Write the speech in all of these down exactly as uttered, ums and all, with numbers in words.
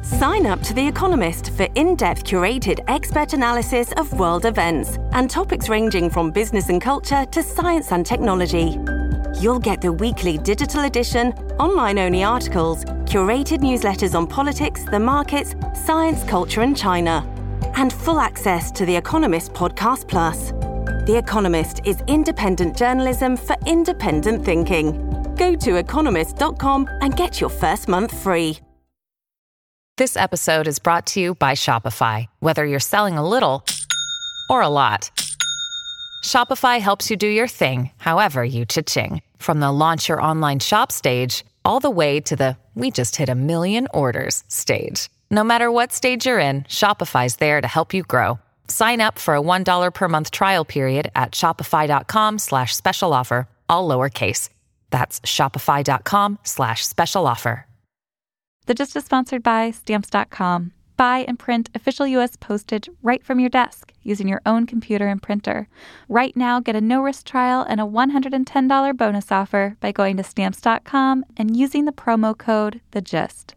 Sign up to The Economist for in-depth curated expert analysis of world events and topics ranging from business and culture to science and technology. You'll get the weekly digital edition, online-only articles, curated newsletters on politics, the markets, science, culture, and China, and full access to The Economist Podcast Plus. The Economist is independent journalism for independent thinking. Go to economist dot com and get your first month free. This episode is brought to you by Shopify. Whether you're selling a little or a lot, Shopify helps you do your thing, however you cha-ching. From the launch your online shop stage, all the way to the we just hit a million orders stage. No matter what stage you're in, Shopify's there to help you grow. Sign up for a one dollar per month trial period at shopify.com slash special offer, all lowercase. That's shopify.com slash special offer. The Gist is sponsored by Stamps dot com. Buy and print official U S postage right from your desk using your own computer and printer. Right now, get a no-risk trial and a one hundred ten dollars bonus offer by going to Stamps dot com and using the promo code THEGIST.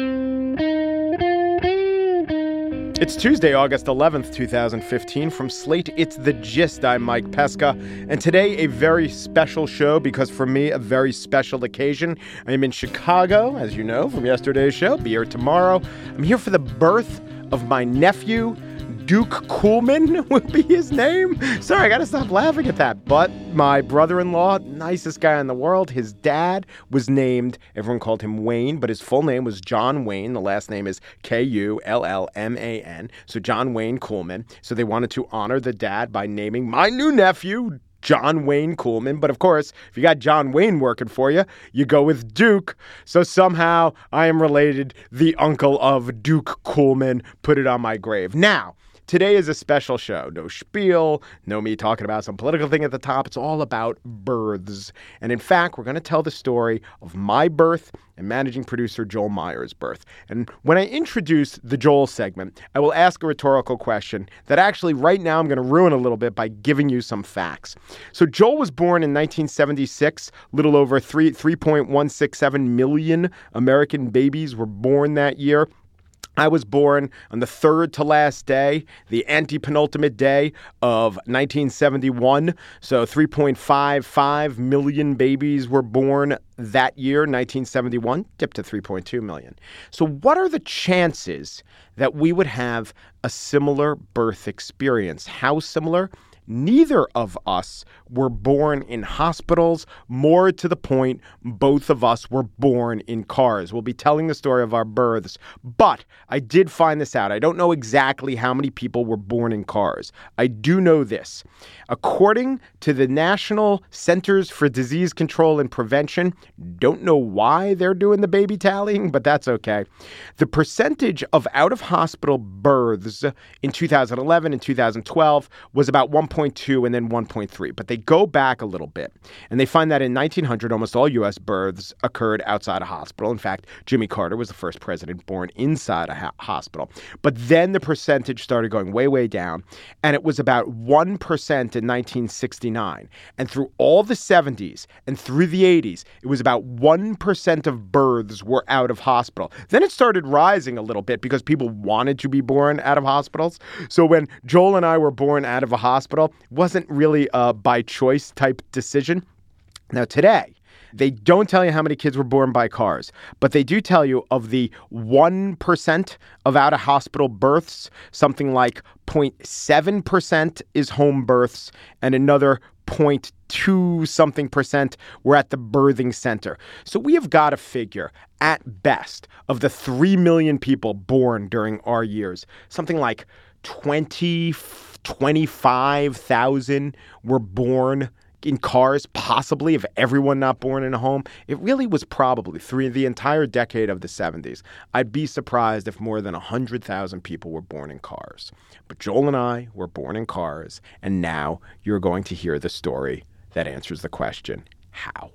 It's Tuesday, August eleventh, twenty fifteen. From Slate, it's The Gist. I'm Mike Pesca. And today, a very special show because, for me, a very special occasion. I am in Chicago, as you know, from yesterday's show. Be here tomorrow. I'm here for the birth of my nephew. Duke Coolman will be his name. Sorry, I got to stop laughing at that. But my brother-in-law, nicest guy in the world, his dad was named, everyone called him Wayne, but his full name was John Wayne. The last name is K U L L M A N. So John Wayne Coolman. So they wanted to honor the dad by naming my new nephew John Wayne Coolman. But of course, if you got John Wayne working for you, you go with Duke. So somehow I am related, the uncle of Duke Coolman. Put it on my grave. Now, today is a special show. No spiel, no me talking about some political thing at the top. It's all about births. And in fact, we're going to tell the story of my birth and managing producer Joel Meyer's birth. And when I introduce the Joel segment, I will ask a rhetorical question that actually right now I'm going to ruin a little bit by giving you some facts. So Joel was born in nineteen seventy-six. Little over three, three point one six seven million American babies were born that year. I was born on the third to last day, the antepenultimate day of nineteen seventy-one. So three point five five million babies were born that year, nineteen seventy-one, dipped to three point two million. So what are the chances that we would have a similar birth experience? How similar? Neither of us were born in hospitals. More to the point, both of us were born in cars. We'll be telling the story of our births, but I did find this out. I don't know exactly how many people were born in cars. I do know this. According to the National Centers for Disease Control and Prevention, don't know why they're doing the baby tallying, but that's okay. The percentage of out-of-hospital births in two thousand eleven and two thousand twelve was about one point two and then one point three. But they go back a little bit, and they find that in nineteen hundred, almost all U S births occurred outside a hospital. In fact, Jimmy Carter was the first president born inside a ha- hospital. But then the percentage started going way, way down, and it was about one percent in nineteen sixty-nine. And through all the seventies and through the eighties, it was about one percent of births were out of hospital. Then it started rising a little bit because people wanted to be born out of hospitals. So when Joel and I were born out of a hospital, it wasn't really a by choice type decision. Now today, they don't tell you how many kids were born by cars, but they do tell you of the one percent of out-of-hospital births, something like zero point seven percent is home births, and another zero point two something percent were at the birthing center. So we have got to figure, at best, of the three million people born during our years, something like twenty, twenty-five thousand were born in cars, possibly, if everyone not born in a home. It really was probably through the entire decade of the seventies. I'd be surprised if more than one hundred thousand people were born in cars. But Joel and I were born in cars, and now you're going to hear the story that answers the question, how?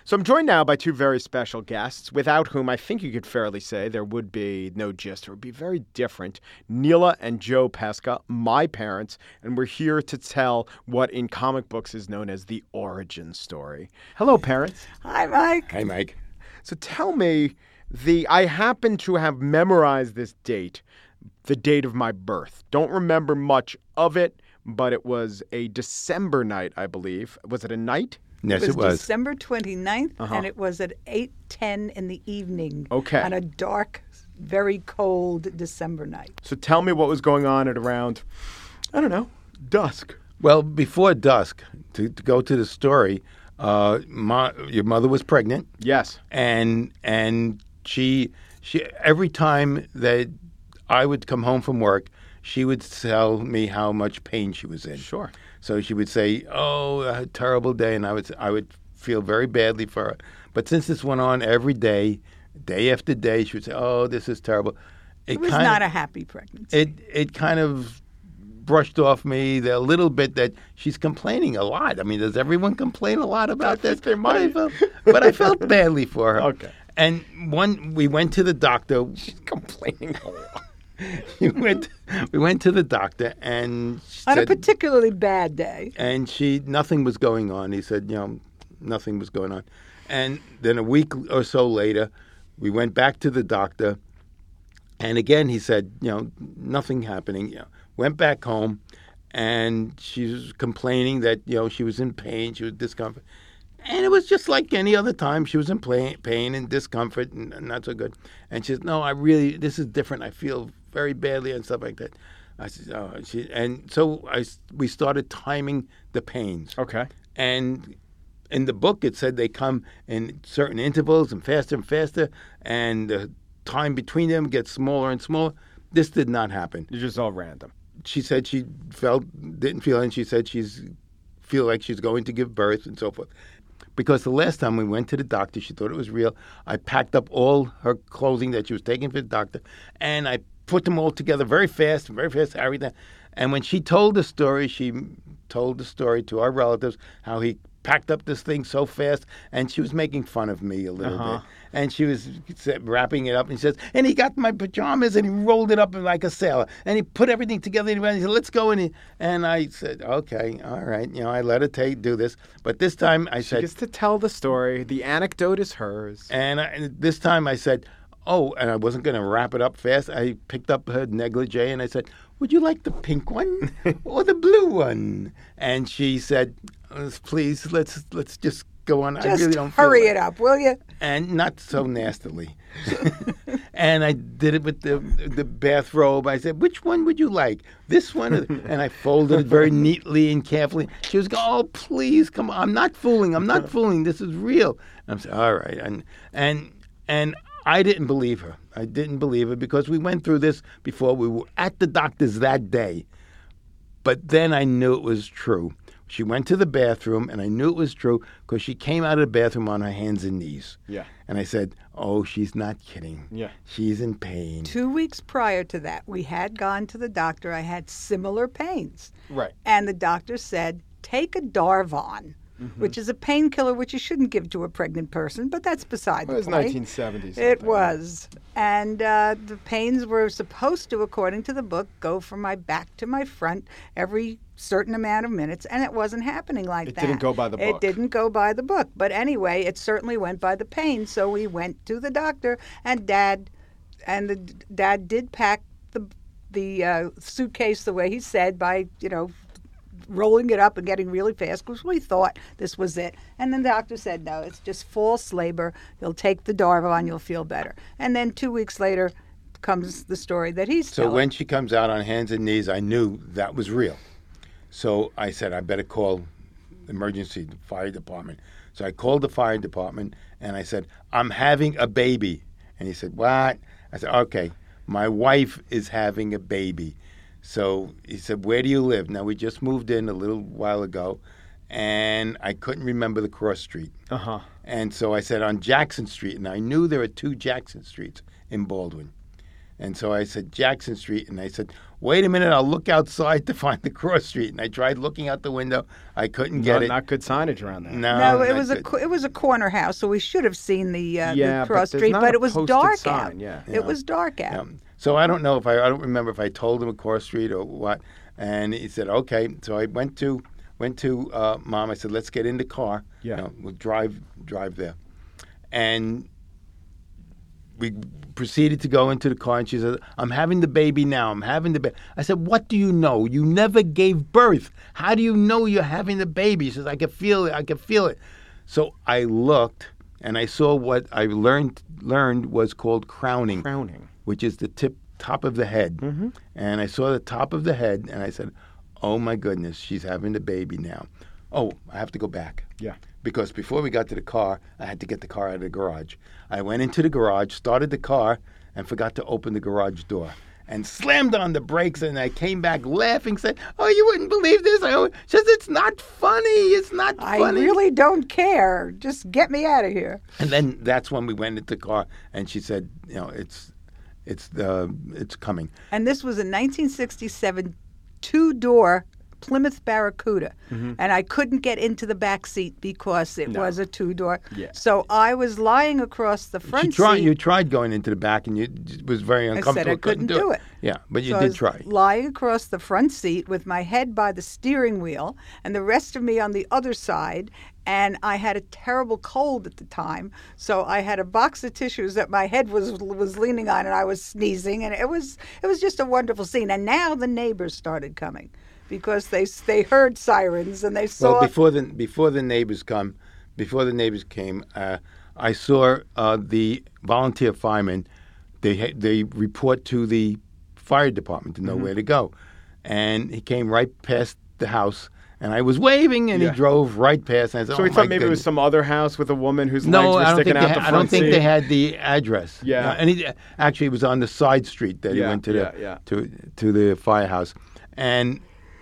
So I'm joined now by two very special guests, without whom I think you could fairly say there would be no gist. It would be very different. Neela and Joe Pesca, my parents, and we're here to tell what in comic books is known as the origin story. Hello, parents. Hi, Mike. Hey, Mike. So tell me, the I happen to have memorized this date, the date of my birth. Don't remember much of it, but it was a December night, I believe. Was it a night? Yes, it was, it was. December twenty-ninth, Uh-huh. and it was at eight ten in the evening Okay. on a dark, very cold December night. So tell me what was going on at around, I don't know, dusk. Well, before dusk, to, to go to the story, uh, my, your mother was pregnant, Yes. and and she she every time that I would come home from work, she would tell me how much pain she was in. Sure. So she would say, "Oh, a terrible day," and I would I would feel very badly for her. But since this went on every day, day after day, she would say, "Oh, this is terrible." It was kind not of, a happy pregnancy. It it kind of brushed off me the little bit that she's complaining a lot. I mean, does everyone complain a lot about this? They But I might. felt, but I felt badly for her. Okay. And one, we went to the doctor. Complaining a lot. we went, we went to the doctor, and she on a said, particularly bad day. and she nothing was going on. He said, you know, nothing was going on. And then a week or so later, we went back to the doctor, and again he said, you know, nothing happening. You know, went back home, and she was complaining that, you know, she was in pain, she was discomfort. And it was just like any other time. She was in pain, pain and discomfort and not so good. And she said, no, I really, this is different. I feel very badly and stuff like that. I said, oh, she, and so I, we started timing the pains. Okay. And in the book, it said they come in certain intervals and faster and faster, and the time between them gets smaller and smaller. This did not happen. It's just all random. She said she felt, didn't feel, and she said she's feel like she's going to give birth and so forth. Because the last time we went to the doctor, she thought it was real. I packed up all her clothing that she was taking for the doctor, and I put them all together very fast, very fast, everything. And when she told the story, she told the story to our relatives, how he packed up this thing so fast, and she was making fun of me a little Uh-huh. bit. And she was wrapping it up, and she says, and he got my pajamas, and he rolled it up like a sailor, and he put everything together, and he said, let's go. And, he, and I said, okay, all right. You know, I let her take, do this. But this time I She said, gets to tell the story. The anecdote is hers. and, I, and this time I said, oh, and I wasn't going to wrap it up fast. I picked up her negligee, and I said, would you like the pink one or the blue one? And she said, please, let's let's just go on. I Just really don't hurry feel it up, will you? And not so nastily. And I did it with the the bathrobe. I said, which one would you like? This one? Or and I folded it very neatly and carefully. She was going, oh, please, come on. I'm not fooling. I'm not fooling. This is real. And I'm saying, all right. And and and I didn't believe her. I didn't believe her because we went through this before. We were at the doctor's that day. But then I knew it was true. She went to the bathroom, and I knew it was true because she came out of the bathroom on her hands and knees. Yeah. And I said, oh, she's not kidding. Yeah. She's in pain. Two weeks prior to that, we had gone to the doctor. I had similar pains. Right. And the doctor said, take a Darvon, Mm-hmm. which is a painkiller which you shouldn't give to a pregnant person, but that's beside It the was point. nineteen seventies. It was. And uh, the pains were supposed to, according to the book, go from my back to my front every certain amount of minutes, and it wasn't happening like It that. didn't go by the book. It didn't go by the book. But anyway, it certainly went by the pain. So we went to the doctor, and Dad, and the Dad did pack the the uh, suitcase the way he said by, you know, rolling it up and getting really fast because we thought this was it. And then the doctor said, no, it's just false labor. You'll take the Darvon, you'll feel better. And then two weeks later comes the story that he's So telling. when she comes out on hands and knees, I knew that was real. So I said, I better call the emergency the fire department. So I called the fire department, and I said, I'm having a baby. And he said, what? I said, okay, my wife is having a baby. So he said, where do you live? Now, we just moved in a little while ago, and I couldn't remember the cross street. Uh-huh. And so I said, on Jackson Street, and I knew there were two Jackson Streets in Baldwin. And so I said, Jackson Street. And I said, wait a minute, I'll look outside to find the cross street. And I tried looking out the window. I couldn't get not, it. Not good signage around there. No, No, it not was a good. co- it was a corner house, so we should have seen the, uh, Yeah, the but cross there's street, not but a it was posted dark sign, out. yeah. Yeah. It was dark out. Um, so I don't know if I, I don't remember if I told him a cross street or what. And he said, okay. So I went to went to uh, Mom. I said, let's get in the car. Yeah. You know, we'll drive drive there. And we proceeded to go into the car, and she said, I'm having the baby now. I'm having the baby. I said, what do you know? You never gave birth. How do you know you're having the baby? She says, I can feel it. I can feel it. So I looked, and I saw what I learned learned was called crowning, Crowning. which is the tip top of the head. Mm-hmm. And I saw the top of the head, and I said, oh, my goodness, she's having the baby now. Oh, I have to go back. Yeah. Because before we got to the car, I had to get the car out of the garage. I went into the garage, started the car, and forgot to open the garage door. And slammed on the brakes, and I came back laughing, said, oh, you wouldn't believe this. I said, it's not funny. It's not I funny. really don't care. Just get me out of here. And then that's when we went into the car, and she said, you know, it's it's uh, it's coming. And this was a nineteen sixty-seven two-door Plymouth Barracuda, Mm-hmm. and I couldn't get into the back seat because it No. was a two-door. Yeah. So I was lying across the front You tried, seat. you tried going into the back, and you, it was very I uncomfortable. said I couldn't do it. Yeah, but you So I did was try. lying across the front seat with my head by the steering wheel and the rest of me on the other side. And I had a terrible cold at the time, so I had a box of tissues that my head was was leaning on, and I was sneezing, and it was it was just a wonderful scene. And now the neighbors started coming because they they heard sirens and they saw. Well, before the before the neighbors come, before the neighbors came, uh, I saw uh, the volunteer firemen. They ha- they report to the fire department to know Mm-hmm. where to go, and he came right past the house, and I was waving, and Yeah. he drove right past. And I said, So oh, we my thought maybe it goodness. was some other house with a woman whose No, legs were I don't sticking think out they the ha- front I don't think seat. they had the address. Yeah. You know, and he actually it was on the side street that he Yeah, went to the yeah, yeah. to to the firehouse, and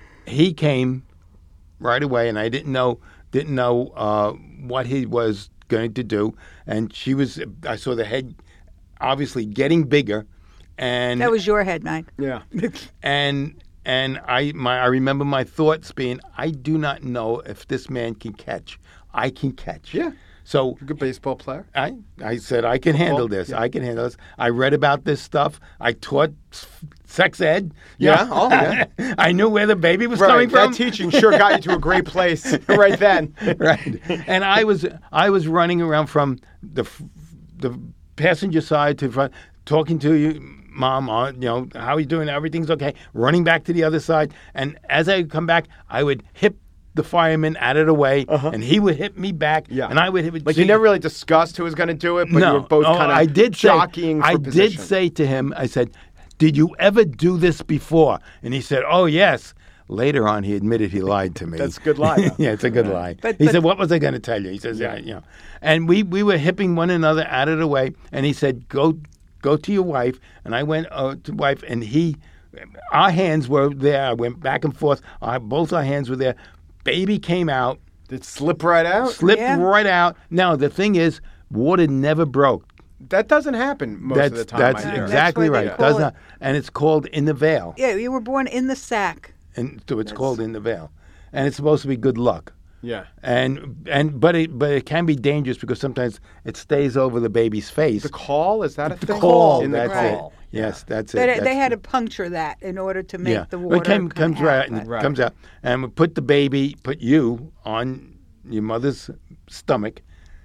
he came right away, and I didn't know didn't know uh, what he was going to do, and she was. I saw the head obviously getting bigger, and that was your head, Mike. Yeah. and. And I, my, I remember my thoughts being, I do not know if this man can catch. I can catch. Yeah. So Good baseball player. I, I said, I can handle this. yeah. I can handle this. I read about this stuff. I taught s- sex ed. Yeah, oh, yeah. I knew where the baby was Right. coming That from. teaching sure got you to a great place right then. Right. And I was, I was running around from the, f- the passenger side to front, talking to you. Mom, uh, you know, how are you doing? Everything's okay. Running back to the other side. And as I would come back, I would hit the fireman out of the way, and he would hit me back, Yeah. and I would hit. Like you never really discussed who was going to do it, but no, you were both oh, kind of I did say, jockeying for I position. did say to him, I said, did you ever do this before? And he said, oh, yes. Later on, he admitted he lied to me. That's a good lie, though. Yeah, it's a good lie. But- he but- said, what was I going to tell you? He says, yeah, you know. And we, we were hipping one another out of the way, and he said, go go to your wife. And I went uh, to wife, and he, our hands were there. I went back and forth. Our, both our hands were there. Baby came out, Did it slip right out? slipped Yeah. right out. Now, the thing is, water never broke. That doesn't happen most that's of the time. that's I hear. exactly That's why they right. call Does it- not, and it's called in the veil, Yeah, you were born in the sack. and so it's called in the veil, and it's supposed to be good luck. Yeah. And and but it but it can be dangerous because sometimes it stays over the baby's face. The call, is that a thing? Call, In the that's call. it. Yes, that's it. They, That's they had the- to puncture that in order to make yeah. the Well, water it came, come comes out. right, but- Right. comes out, and we put the baby, put you on your mother's stomach,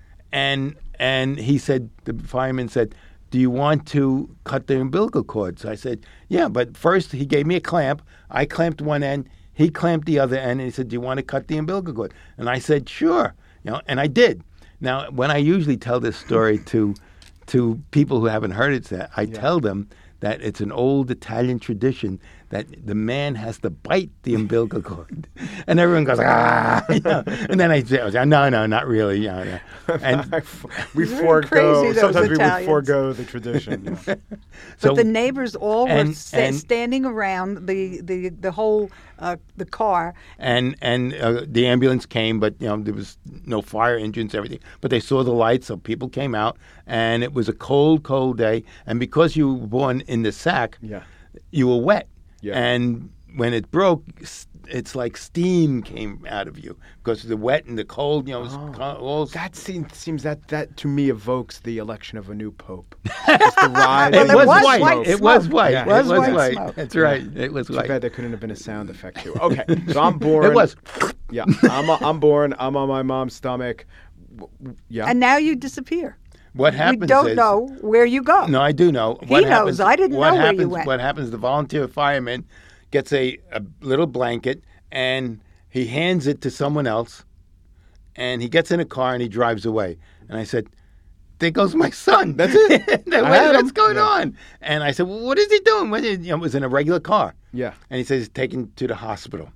and and he said, the fireman said, do you want to cut the umbilical cord? So I said, yeah, but first he gave me a clamp. I clamped one end, he clamped the other end, and he said, do you want to cut the umbilical cord? And I said, sure, you know, and I did. Now, when I usually tell this story to to people who haven't heard it, I tell them that it's an old Italian tradition that the man has to bite the umbilical cord, and everyone goes ah, you know? And then I say, no, no, not really, yeah, yeah. And we Very forego. crazy, those Sometimes we would Italians. forego the tradition. Yeah. so, But the neighbors all were and- sta- and- standing around the the the whole uh, the car. and and uh, the ambulance came, but you know there was no fire engines, everything. But they saw the lights, so people came out, and it was a cold, cold day. And because you were born in the sack, Yeah. you were wet. Yeah. And when it broke, s- it's like steam came out of you because the wet and the cold, you know, was co- all. That seems seems that that to me evokes the election of a new pope. Just the rise Well, it of it was was white. white It smoke. was white. Yeah. It Was was white white. smoke. That's right. It was Too white. bad there couldn't have been a sound effect too. Okay, so I'm born. It was. Yeah, I'm I'm born. I'm on my mom's stomach. W- w- Yeah. And now you disappear. What We happens don't is, know where you go. No, I do know. He what knows. Happens, I didn't what know where you happens, went. What happens, the volunteer fireman gets a, a little blanket and he hands it to someone else and he gets in a car and he drives away. And I said, there goes my son. That's it. What- I had What's him. going Yeah. on? And I said, well, what is he doing? What is, you know, it was in a regular car. Yeah. And he says he's taken to the hospital.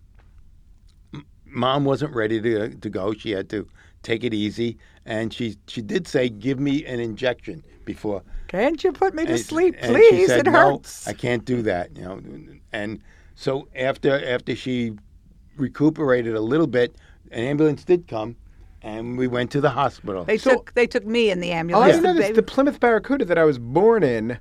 M- Mom wasn't ready to to go. She had to take it easy. And she, she did say, give me an injection before. Can't you put me to And- sleep, and she please? said, It no, hurts. I can't do that. You know, and so after after she recuperated a little bit, an ambulance did come, and we went to the hospital. They So- took they took me in the Oh, ambulance. I didn't know The this. baby- The Plymouth Barracuda that I was born in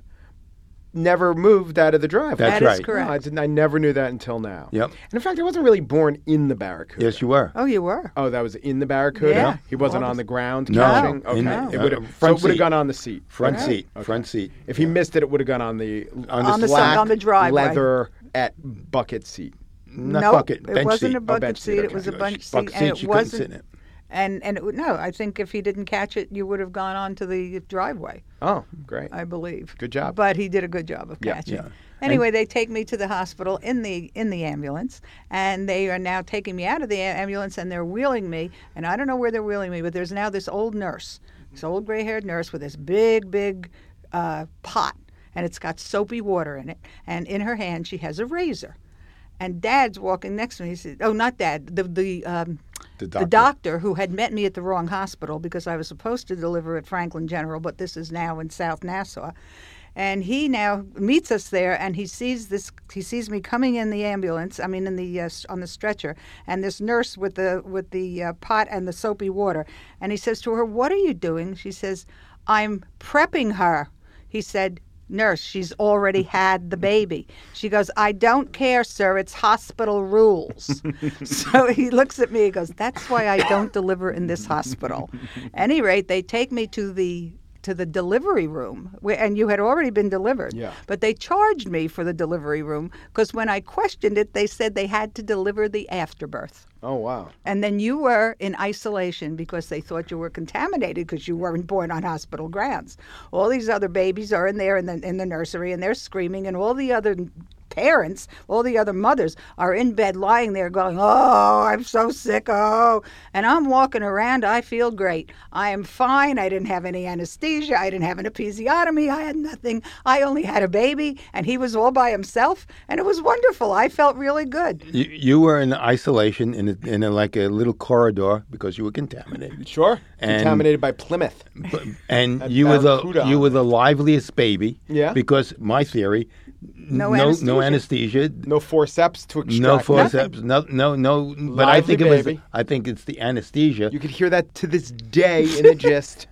never moved out of the driveway. That's That is right. correct. No, I, didn't, I never knew that until now. Yep. And in fact, I wasn't really born in the Barracuda. Yes, you were. Oh, you were. Oh, that was in the Barracuda? Yeah. He wasn't All on the- the ground No. catching? Okay. In the- It would've- uh, so front it would have seat. gone on the seat. Front Okay. seat. Okay. Front seat. If he missed it, it would have gone on the, On the On the slack, side, on the driveway. leather at bucket seat. Not Nope, bucket. it bench wasn't seat. a bucket bench seat, seat. It okay. was a bench seat, Bucket and seat, it she couldn't sit wasn't. in it. And and it, would- no, I think if he didn't catch it, you would have gone on to the driveway. Oh, great. I believe. Good job. But he did a good job of Yeah. catching. Yeah. Anyway, they take me to the hospital in the in the ambulance, and they are now taking me out of the a- ambulance, and they're wheeling me. And I don't know where they're wheeling me, but there's now this old nurse, this old gray-haired nurse with this big, big uh, pot, and it's got soapy water in it. And in her hand, she has a razor. And Dad's walking next to me. He said, "Oh, not Dad, the the." Um, The The doctor. doctor who had met me at the wrong hospital because I was supposed to deliver at Franklin General, but this is now in South Nassau. And he now meets us there, and he sees this. He sees me coming in the ambulance. I mean, in the uh, s- on the stretcher, and this nurse with the with the uh, pot and the soapy water. And he says to her, "What are you doing?" She says, "I'm prepping her." He said, "Nurse, she's already had the baby." She goes, "I don't care, sir. It's hospital rules." So he looks at me and goes, "That's why I don't deliver in this hospital." At any rate, they take me to the to the delivery room, where, and you had already been delivered. Yeah. But they charged me for the delivery room because when I questioned it, they said they had to deliver the afterbirth. Oh, wow. And then you were in isolation because they thought you were contaminated because you weren't born on hospital grounds. All these other babies are in there in the in the nursery and they're screaming, and all the other parents, all the other mothers are in bed lying there going, "Oh, I'm so sick, oh." And I'm walking around, I feel great. I am fine. I didn't have any anesthesia. I didn't have an episiotomy. I had nothing. I only had a baby, and he was all by himself, and it was wonderful. I felt really good. You, you were in isolation in a, in a, like a little corridor because you were contaminated. Sure. And- Contaminated by Plymouth. But- and That you were the Barracuda. you were the liveliest baby. Yeah. Because my theory, No no anesthesia. no anesthesia, No forceps to extract. no nothing. forceps, no no no. But I Lively think it was baby. I think it's the anesthesia. You could hear that to this day in the gist.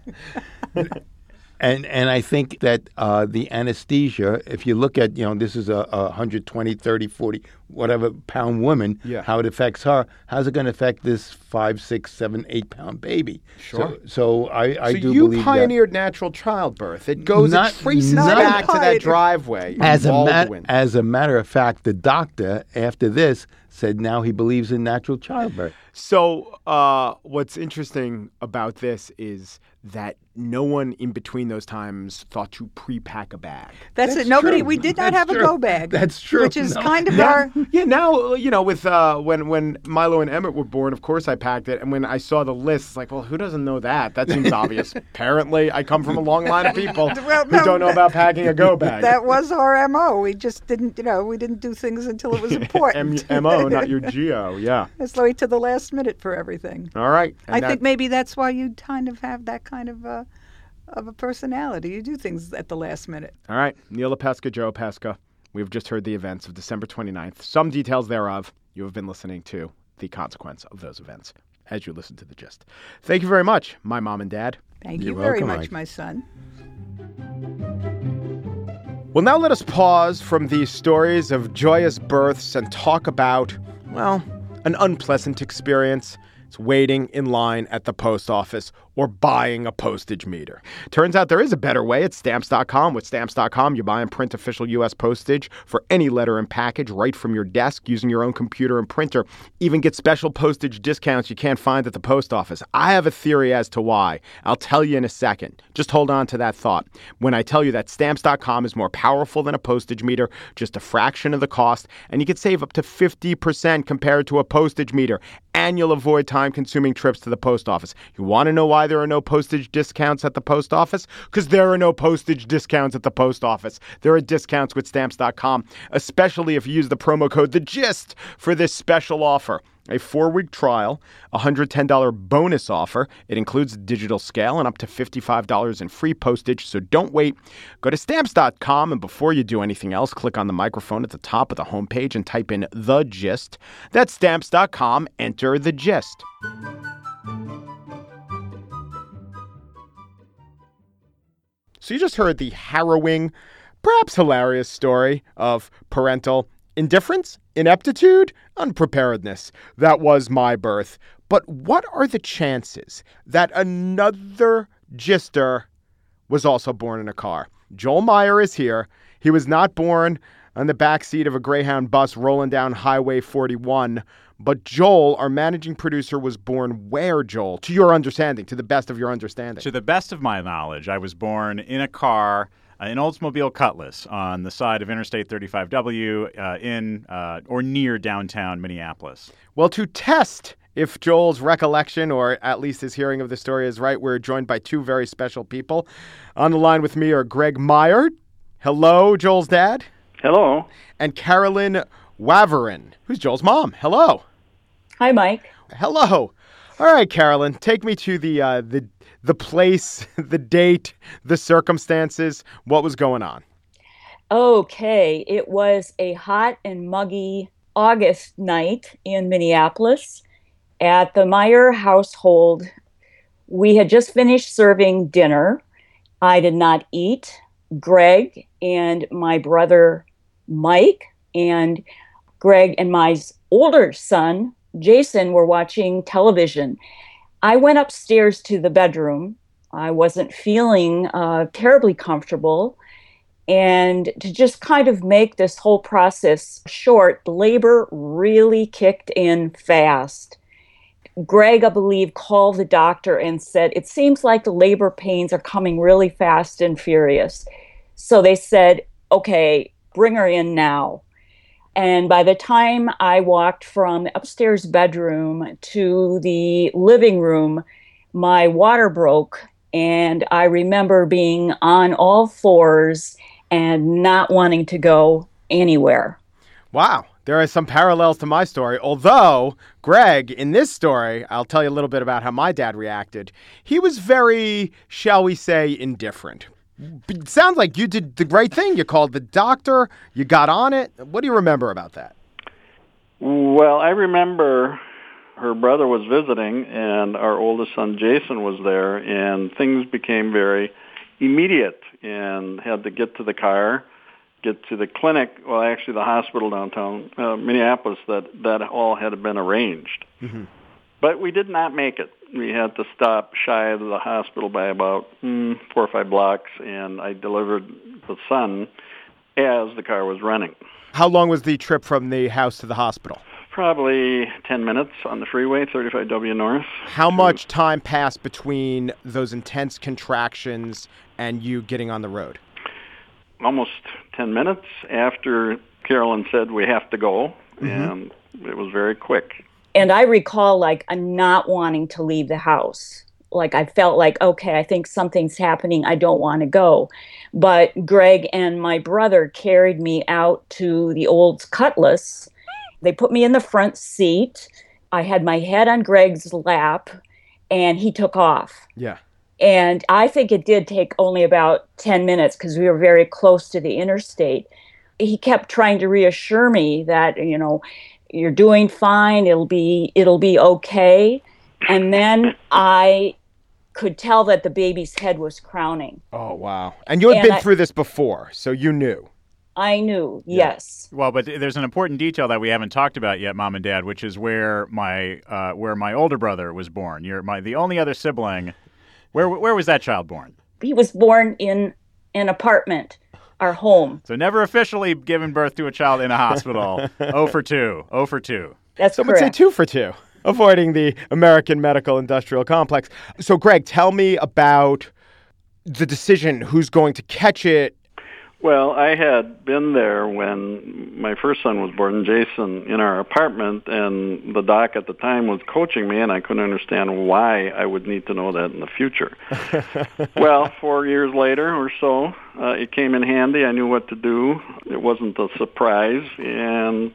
And and I think that uh, the anesthesia, if you look at, you know, this is a, a one hundred twenty, thirty, forty, whatever pound woman, Yeah. how it affects her, how's it going to affect this five, six, seven, eight pound baby? Sure. So, so I, I so do you believe pioneered natural childbirth. It goes, Not- it traces not- back to that Pioneered. driveway. that. As a, mat- Baldwin. as a matter of fact, the doctor, after this, said now he believes in natural childbirth. So, uh, what's interesting about this is that no one in between those times thought to pre-pack a bag. That's, That's it. Nobody. true. We did not That's have true. a go bag. That's true. Which is No. kind of Not- our. Yeah, now, you know, with uh, when when Milo and Emmett were born, of course I packed it. And when I saw the list, it's like, well, who doesn't know that? That seems obvious. Apparently, I come from a long line of people Well, who no, don't know about packing a go bag. That was our M O. We just didn't, you know, we didn't do things until it was important. M- M-O, not your G O, yeah. It's like to the last minute for everything. All right. And I that- think maybe that's why you kind of have that kind of uh, of a personality. You do things at the last minute. All right. Neil LaPesca, Joe Pesca. We've just heard the events of December twenty-ninth. Some details thereof. You have been listening to the consequence of those events as you listen to The Gist. Thank you very much, my mom and dad. Thank You're you very welcome, much, Mike. my son. Well, now let us pause from these stories of joyous births and talk about, well, an unpleasant experience. It's waiting in line at the post office or buying a postage meter. Turns out there is a better way at Stamps dot com. With Stamps dot com, you buy and print official U S postage for any letter and package right from your desk using your own computer and printer. Even get special postage discounts you can't find at the post office. I have a theory as to why. I'll tell you in a second. Just hold on to that thought. When I tell you that Stamps dot com is more powerful than a postage meter, just a fraction of the cost, and you could save up to fifty percent compared to a postage meter. And you'll avoid time-consuming trips to the post office. You want to know why there are no postage discounts at the post office? Because there are no postage discounts at the post office. There are discounts with Stamps dot com, especially if you use the promo code THEGIST for this special offer. A four-week trial, a one hundred ten dollars bonus offer. It includes digital scale and up to fifty-five dollars in free postage, so don't wait. Go to Stamps dot com, and before you do anything else, click on the microphone at the top of the homepage and type in The Gist. That's Stamps dot com. Enter The Gist. So you just heard the harrowing, perhaps hilarious story of parental indifference, ineptitude, unpreparedness. That was my birth. But what are the chances that another gister was also born in a car? Joel Meyer is here. He was not born on the backseat of a Greyhound bus rolling down Highway forty-one. But Joel, our managing producer, was born where, Joel? To your understanding, to the best of your understanding. To the best of my knowledge, I was born in a car, uh, in Oldsmobile Cutlass, on the side of Interstate thirty-five W uh, in uh, or near downtown Minneapolis. Well, to test if Joel's recollection, or at least his hearing of the story, is right, we're joined by two very special people. On the line with me are Greg Meyer. Hello, Joel's dad. Hello. And Carolyn Waverin, who's Joel's mom. Hello. Hi, Mike. Hello. All right, Carolyn, take me to the uh, the the place, the date, the circumstances. What was going on? Okay, it was a hot and muggy August night in Minneapolis at the Meyer household. We had just finished serving dinner. I did not eat. Greg and my brother Mike and Greg and my older son Jason were watching television. I went upstairs to the bedroom. I wasn't feeling uh, terribly comfortable. And to just kind of make this whole process short, labor really kicked in fast. Greg, I believe, called the doctor and said, it seems like the labor pains are coming really fast and furious. So they said, okay, bring her in now. And by the time I walked from the upstairs bedroom to the living room, my water broke. And I remember being on all fours and not wanting to go anywhere. Wow. There are some parallels to my story. Although, Greg, in this story, I'll tell you a little bit about how my dad reacted. He was very, shall we say, indifferent. It sounds like you did the right thing. You called the doctor. You got on it. What do you remember about that? Well, I remember her brother was visiting, and our oldest son, Jason, was there, and things became very immediate, and had to get to the car, get to the clinic, well, actually the hospital downtown uh, Minneapolis, that, that all had been arranged. Mm-hmm. But we did not make it. We had to stop shy of the hospital by about mm, four or five blocks, and I delivered the son as the car was running. How long was the trip from the house to the hospital? Probably ten minutes on the freeway, thirty-five W North. How much time passed between those intense contractions and you getting on the road? Almost ten minutes after Carolyn said we have to go, mm-hmm. and it was very quick. And I recall, like, not wanting to leave the house. Like, I felt like, okay, I think something's happening. I don't want to go. But Greg and my brother carried me out to the old Cutlass. They put me in the front seat. I had my head on Greg's lap, and he took off. Yeah. And I think it did take only about ten minutes because we were very close to the interstate. He kept trying to reassure me that, you know, you're doing fine. It'll be, it'll be okay. And then I could tell that the baby's head was crowning. Oh, wow. And you had and been I, through this before, so you knew. I knew, yeah. yes. Well, but there's an important detail that we haven't talked about yet, Mom and Dad, which is where my uh, where my older brother was born. You're my the only other sibling. Where where was that child born? He was born in an apartment, our home. So never officially given birth to a child in a hospital. oh for two. oh for two. That's Some correct. would say two for two, avoiding the American medical industrial complex. So, Greg, tell me about the decision who's going to catch it. Well, I had been there when my first son was born, Jason, in our apartment, and the doc at the time was coaching me, and I couldn't understand why I would need to know that in the future. Well, four years later or so, uh, it came in handy. I knew what to do. It wasn't a surprise, and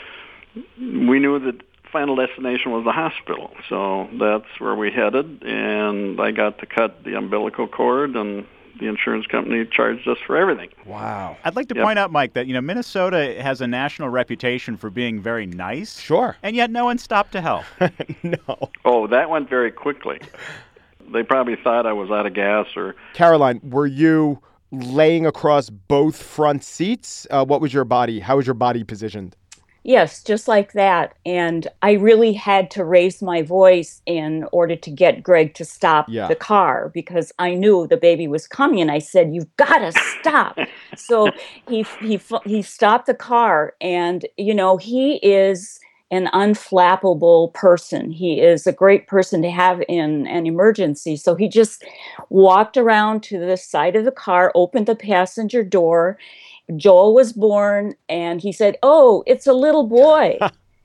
we knew that final destination was the hospital. So that's where we headed, and I got to cut the umbilical cord, and the insurance company charged us for everything. Wow. I'd like to Yep. point out, Mike, that, you know, Minnesota has a national reputation for being very nice. Sure. And yet no one stopped to help. No. Oh, that went very quickly. They probably thought I was out of gas or... Caroline, were you laying across both front seats? Uh, what was your body? How was your body positioned? Yes, just like that. And I really had to raise my voice in order to get Greg to stop Yeah. the car because I knew the baby was coming. And I said, "You've got to stop." So he he he stopped the car. And, you know, he is an unflappable person. He is a great person to have in an emergency. So he just walked around to the side of the car, opened the passenger door. Joel was born, and he said, "Oh, it's a little boy."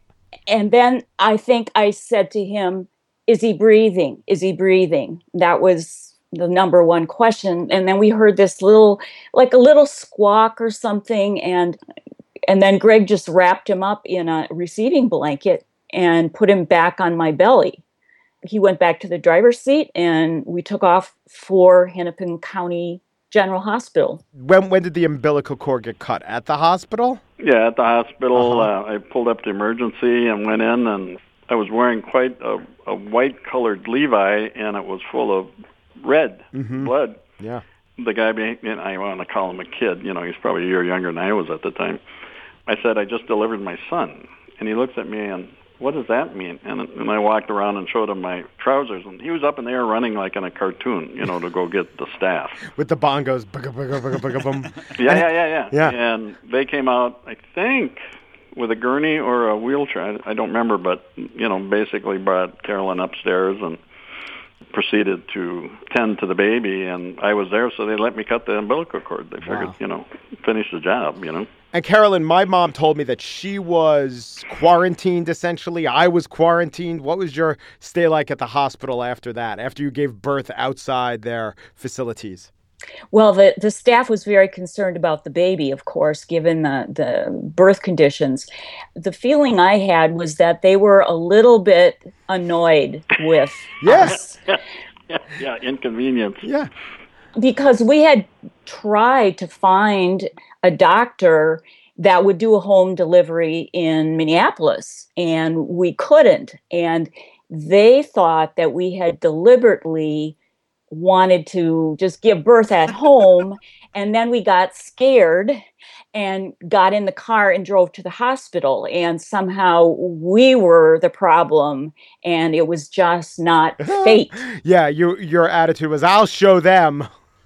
And then I think I said to him, "Is he breathing? Is he breathing?" That was the number one question. And then we heard this little, like a little squawk or something, and and then Greg just wrapped him up in a receiving blanket and put him back on my belly. He went back to the driver's seat, and we took off for Hennepin County General Hospital. When when did the umbilical cord get cut? At the hospital? Yeah, at the hospital. Uh-huh. Uh, I pulled up to emergency and went in, and I was wearing quite a, a white-colored Levi, and it was full of red Mm-hmm. blood. Yeah. The guy, being, and I want to call him a kid, you know, he's probably a year younger than I was at the time. I said, "I just delivered my son." And he looks at me and, "What does that mean?" And, and I walked around and showed him my trousers, and he was up in the air running like in a cartoon, you know, to go get the staff. With the bongos. Bugga, bugga, bugga, bugga, boom. Yeah, yeah, yeah, yeah, Yeah. And they came out, I think, with a gurney or a wheelchair. I, I don't remember, but, you know, basically brought Carolyn upstairs and proceeded to tend to the baby. And I was there, so they let me cut the umbilical cord. They figured, Wow. you know, finish the job, you know. And Carolyn, my mom told me that she was quarantined, essentially. I was quarantined. What was your stay like at the hospital after that, after you gave birth outside their facilities? Well, the, the staff was very concerned about the baby, of course, given the, the birth conditions. The feeling I had was that they were a little bit annoyed with Yes. us. Yeah, yeah, inconvenience. Yeah. Because we had tried to find a doctor that would do a home delivery in Minneapolis, and we couldn't. And they thought that we had deliberately wanted to just give birth at home, and then we got scared and got in the car and drove to the hospital, and somehow we were the problem, and it was just not fate. Yeah, you, your attitude was, I'll show them.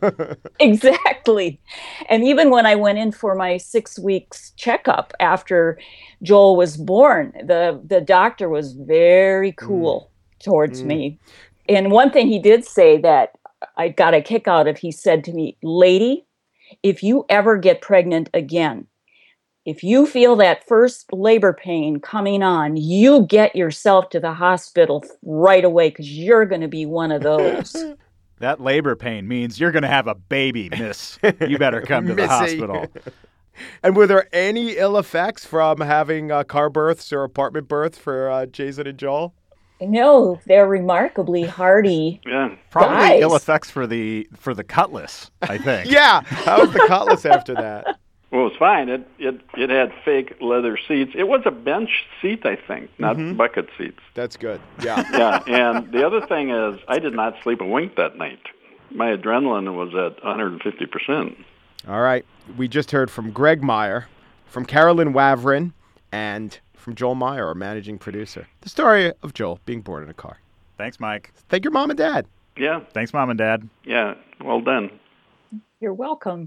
Exactly. And even when I went in for my six weeks checkup after Joel was born, the, the doctor was very cool mm. towards mm. me. And one thing he did say that I got a kick out of, he said to me, "Lady, if you ever get pregnant again, if you feel that first labor pain coming on, you get yourself to the hospital right away because you're going to be one of those. That labor pain means you're going to have a baby, miss. You better come to the hospital. And were there any ill effects from having uh, car births or apartment births for uh, Jason and Joel? No, they're remarkably hardy. Yeah, probably guys. Ill effects for the for the Cutlass, I think. Yeah, how was the Cutlass after that? Well, it was fine. It it it had fake leather seats. It was a bench seat, I think, not mm-hmm. bucket seats. That's good. Yeah. Yeah, and the other thing is, I did not sleep a wink that night. My adrenaline was at one hundred fifty percent. All right. We just heard from Greg Meyer, from Carolyn Wavrin, and from Joel Meyer, our managing producer. The story of Joel being born in a car. Thanks, Mike. Thank your mom and dad. Yeah. Thanks, Mom and Dad. Yeah, well done. You're welcome.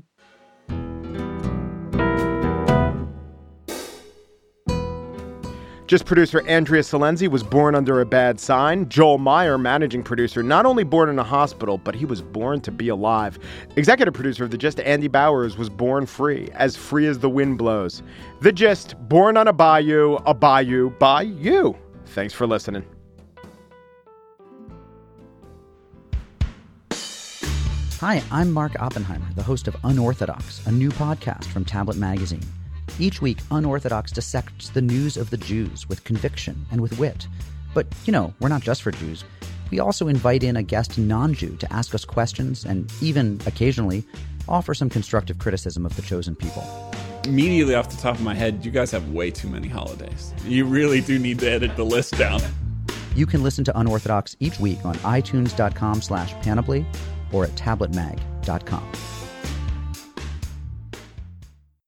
Just producer Andrea Salenzi was born under a bad sign. Joel Meyer, managing producer, not only born in a hospital, but he was born to be alive. Executive producer of The Gist, Andy Bowers, was born free, as free as the wind blows. The Gist, born on a bayou, a bayou by you. Thanks for listening. Hi, I'm Mark Oppenheimer, the host of Unorthodox, a new podcast from Tablet Magazine. Each week, Unorthodox dissects the news of the Jews with conviction and with wit. But, you know, we're not just for Jews. We also invite in a guest non-Jew to ask us questions and even, occasionally, offer some constructive criticism of the chosen people. Immediately off the top of my head, you guys have way too many holidays. You really do need to edit the list down. You can listen to Unorthodox each week on itunes.com slash panoply or at tabletmag dot com.